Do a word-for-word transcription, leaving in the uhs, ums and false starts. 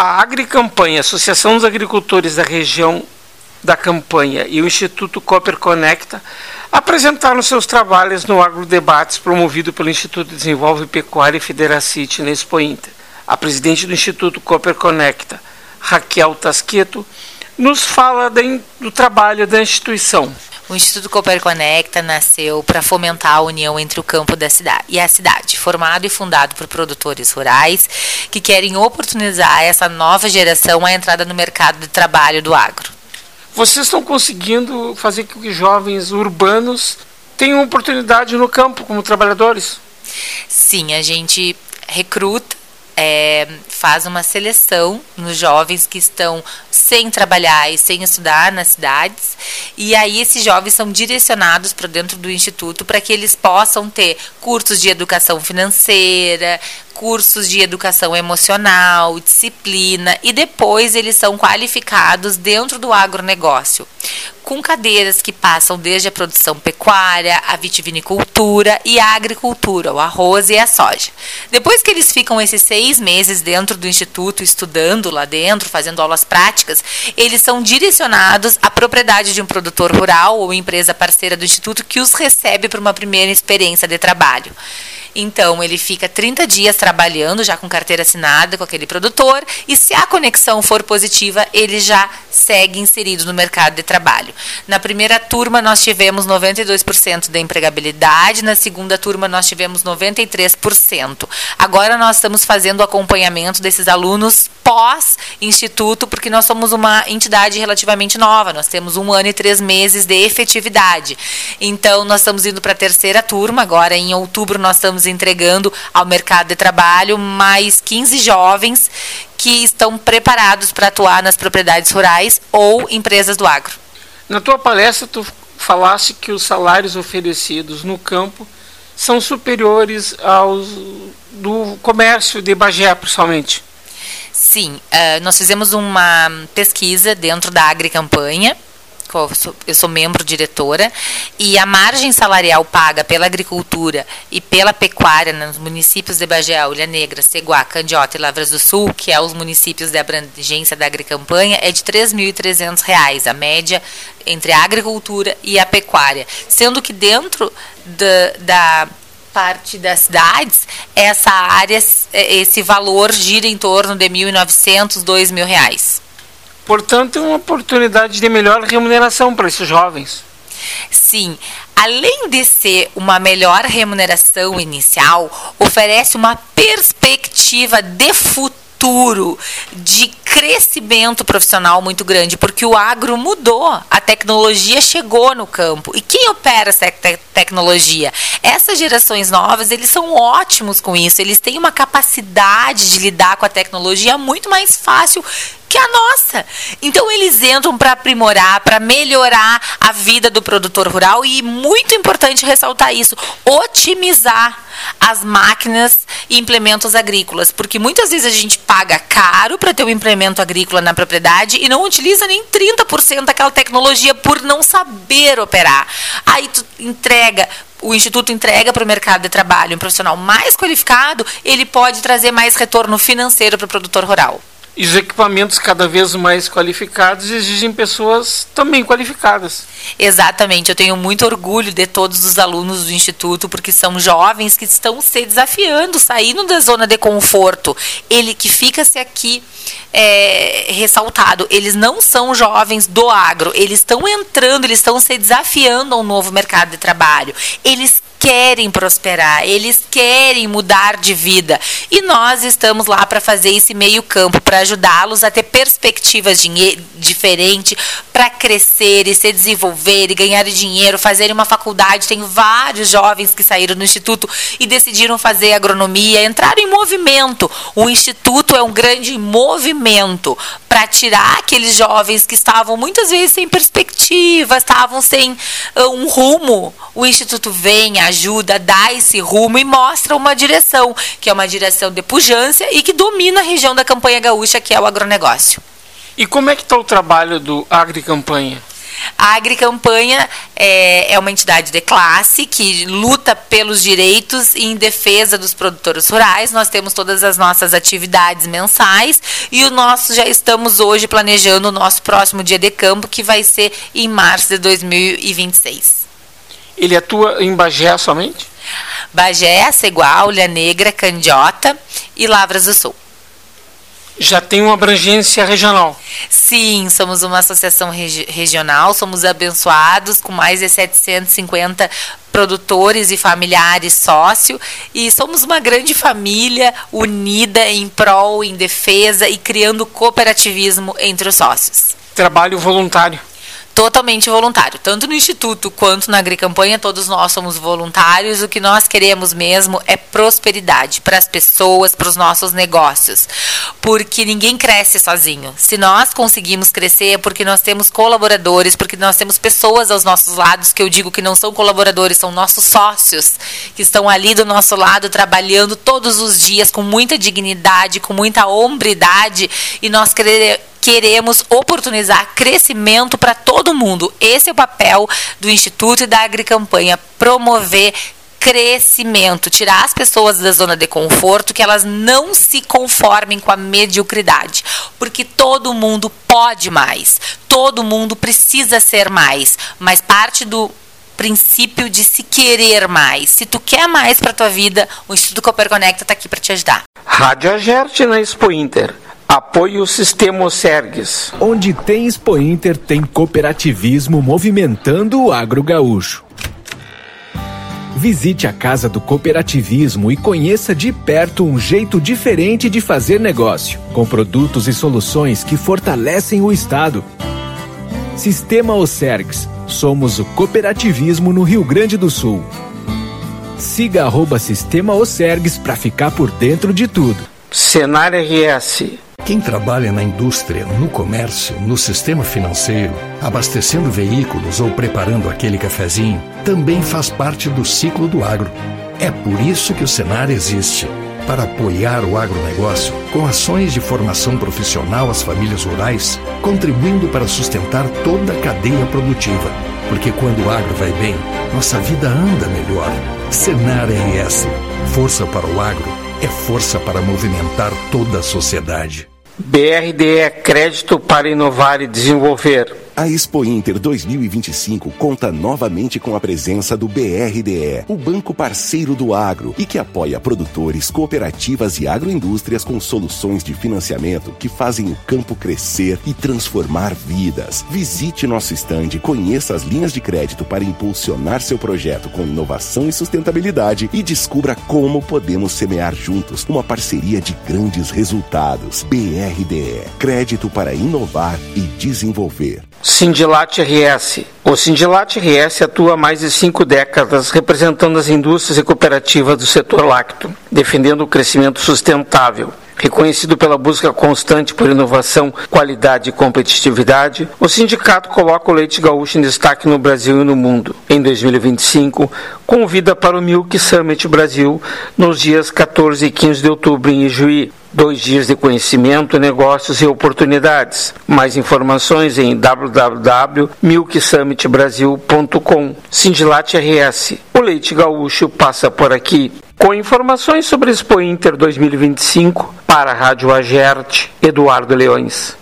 A Agricampanha, Associação dos Agricultores da Região da Campanha e o Instituto Cooper Conecta apresentaram seus trabalhos no Agrodebates promovido pelo Instituto Desenvolve Pecuária e Federacite na Expo Inter. A presidente do Instituto Cooper Conecta, Raquel Tasqueto, nos fala do trabalho da instituição. O Instituto Cooper Conecta nasceu para fomentar a união entre o campo da cidade e a cidade, formado e fundado por produtores rurais que querem oportunizar essa nova geração a entrada no mercado de trabalho do agro. Vocês estão conseguindo fazer com que jovens urbanos tenham oportunidade no campo como trabalhadores? Sim, a gente recruta, é, faz uma seleção nos jovens que estão sem trabalhar e sem estudar nas cidades, e aí esses jovens são direcionados para dentro do Instituto para que eles possam ter cursos de educação financeira, cursos de educação emocional, disciplina, e depois eles são qualificados dentro do agronegócio, com cadeiras que passam desde a produção pecuária, a vitivinicultura e a agricultura, o arroz e a soja. Depois que eles ficam esses seis meses dentro do Instituto, estudando lá dentro, fazendo aulas práticas, eles são direcionados à propriedade de um produtor rural ou empresa parceira do Instituto que os recebe para uma primeira experiência de trabalho. Então, ele fica trinta dias trabalhando, já com carteira assinada com aquele produtor, e se a conexão for positiva, ele já segue inserido no mercado de trabalho. Na primeira turma, nós tivemos noventa e dois por cento da empregabilidade, na segunda turma, nós tivemos noventa e três por cento. Agora, nós estamos fazendo o acompanhamento desses alunos pós-instituto, porque nós somos uma entidade relativamente nova, nós temos um ano e três meses de efetividade. Então, nós estamos indo para a terceira turma, agora em outubro nós estamos entregando ao mercado de trabalho mais quinze jovens que estão preparados para atuar nas propriedades rurais ou empresas do agro. Na tua palestra, tu falaste que os salários oferecidos no campo são superiores aos do comércio de Bagé, principalmente. Sim, uh, nós fizemos uma pesquisa dentro da Agricampanha. Eu sou membro diretora, e a margem salarial paga pela agricultura e pela pecuária nos municípios de Bagé, Ilha Negra, Ceguá, Candiota e Lavras do Sul, que é os municípios de abrangência da Agricampanha, é de três mil e trezentos reais, a média entre a agricultura e a pecuária, sendo que dentro da, da parte das cidades, essa área, esse valor gira em torno de mil e novecentos, dois mil reais. Portanto, é uma oportunidade de melhor remuneração para esses jovens. Sim, além de ser uma melhor remuneração inicial, oferece uma perspectiva de futuro, de crescimento profissional muito grande, porque o agro mudou, a tecnologia chegou no campo. E quem opera essa te- tecnologia? Essas gerações novas, eles são ótimos com isso, eles têm uma capacidade de lidar com a tecnologia muito mais fácil que a nossa. Então, eles entram para aprimorar, para melhorar a vida do produtor rural, e muito importante ressaltar isso, otimizar as máquinas e implementos agrícolas, porque muitas vezes a gente paga caro para ter um implemento agrícola na propriedade e não utiliza nem trinta por cento daquela tecnologia por não saber operar. Aí tu entrega, o Instituto entrega para o mercado de trabalho um profissional mais qualificado, ele pode trazer mais retorno financeiro para o produtor rural. E os equipamentos cada vez mais qualificados exigem pessoas também qualificadas. Exatamente, eu tenho muito orgulho de todos os alunos do Instituto, porque são jovens que estão se desafiando, saindo da zona de conforto. Ele que fica-se aqui é, ressaltado, eles não são jovens do agro, eles estão entrando, eles estão se desafiando a um novo mercado de trabalho. Eles querem prosperar, eles querem mudar de vida, e nós estamos lá para fazer esse meio campo, para ajudá-los a ter perspectivas diferentes, para crescer e se desenvolver e ganhar dinheiro, fazerem uma faculdade. Tem vários jovens que saíram do Instituto e decidiram fazer agronomia, entraram em movimento. O Instituto é um grande movimento para tirar aqueles jovens que estavam muitas vezes sem perspectiva, estavam sem uh, um rumo. O Instituto vem, ajuda, dá esse rumo e mostra uma direção, que é uma direção de pujança e que domina a região da Campanha Gaúcha, que é o agronegócio. E como é que está o trabalho do Agricampanha? A Agricampanha é, é uma entidade de classe que luta pelos direitos e em defesa dos produtores rurais. Nós temos todas as nossas atividades mensais e o nosso já estamos hoje planejando o nosso próximo dia de campo, que vai ser em março de dois mil e vinte e seis. Ele atua em Bagé somente? Bagé, Ceguá, Ilha Negra, Candiota e Lavras do Sul. Já tem uma abrangência regional? Sim, somos uma associação regi- regional, somos abençoados com mais de setecentos e cinquenta produtores e familiares sócios, e somos uma grande família unida em prol, em defesa e criando cooperativismo entre os sócios. Trabalho voluntário? Totalmente voluntário, tanto no Instituto quanto na Agricampanha, todos nós somos voluntários. O que nós queremos mesmo é prosperidade para as pessoas, para os nossos negócios, porque ninguém cresce sozinho. Se nós conseguimos crescer é porque nós temos colaboradores, porque nós temos pessoas aos nossos lados, que eu digo que não são colaboradores, são nossos sócios, que estão ali do nosso lado, trabalhando todos os dias com muita dignidade, com muita hombridade, e nós queremos Queremos oportunizar crescimento para todo mundo. Esse é o papel do Instituto e da Agricampanha, promover crescimento, tirar as pessoas da zona de conforto, que elas não se conformem com a mediocridade, porque todo mundo pode mais, todo mundo precisa ser mais, mas parte do princípio de se querer mais. Se tu quer mais para tua vida, o Instituto Cooper Conecta está aqui para te ajudar. Rádio Agerte na Expo Inter. Apoie o Sistema Osergues. Onde tem Expo Inter, tem cooperativismo movimentando o agro gaúcho. Visite a Casa do Cooperativismo e conheça de perto um jeito diferente de fazer negócio, com produtos e soluções que fortalecem o Estado. Sistema Osergues. Somos o cooperativismo no Rio Grande do Sul. Siga arroba Sistema Osergues para ficar por dentro de tudo. Senar R S. Quem trabalha na indústria, no comércio, no sistema financeiro, abastecendo veículos ou preparando aquele cafezinho, também faz parte do ciclo do agro. É por isso que o Senar existe, para apoiar o agronegócio com ações de formação profissional às famílias rurais, contribuindo para sustentar toda a cadeia produtiva. Porque quando o agro vai bem, nossa vida anda melhor. Senar R S. Força para o agro é força para movimentar toda a sociedade. B R D E, crédito para inovar e desenvolver. A Expo Inter dois mil e vinte e cinco conta novamente com a presença do B R D E, o banco parceiro do agro e que apoia produtores, cooperativas e agroindústrias com soluções de financiamento que fazem o campo crescer e transformar vidas. Visite nosso estande, conheça as linhas de crédito para impulsionar seu projeto com inovação e sustentabilidade e descubra como podemos semear juntos uma parceria de grandes resultados. B R D E, crédito para inovar e desenvolver. Sindilat R S. O Sindilat R S atua há mais de cinco décadas representando as indústrias e cooperativas do setor lácteo, defendendo o crescimento sustentável. Reconhecido pela busca constante por inovação, qualidade e competitividade, o sindicato coloca o leite gaúcho em destaque no Brasil e no mundo. Em dois mil e vinte e cinco, convida para o Milk Summit Brasil nos dias quatorze e quinze de outubro em Ijuí. Dois dias de conhecimento, negócios e oportunidades. Mais informações em w w w ponto milk summit brasil ponto com. Sindilat R S. O leite gaúcho passa por aqui. Com informações sobre Expo Inter dois mil e vinte e cinco, para a Rádio Agerte, Eduardo Leões.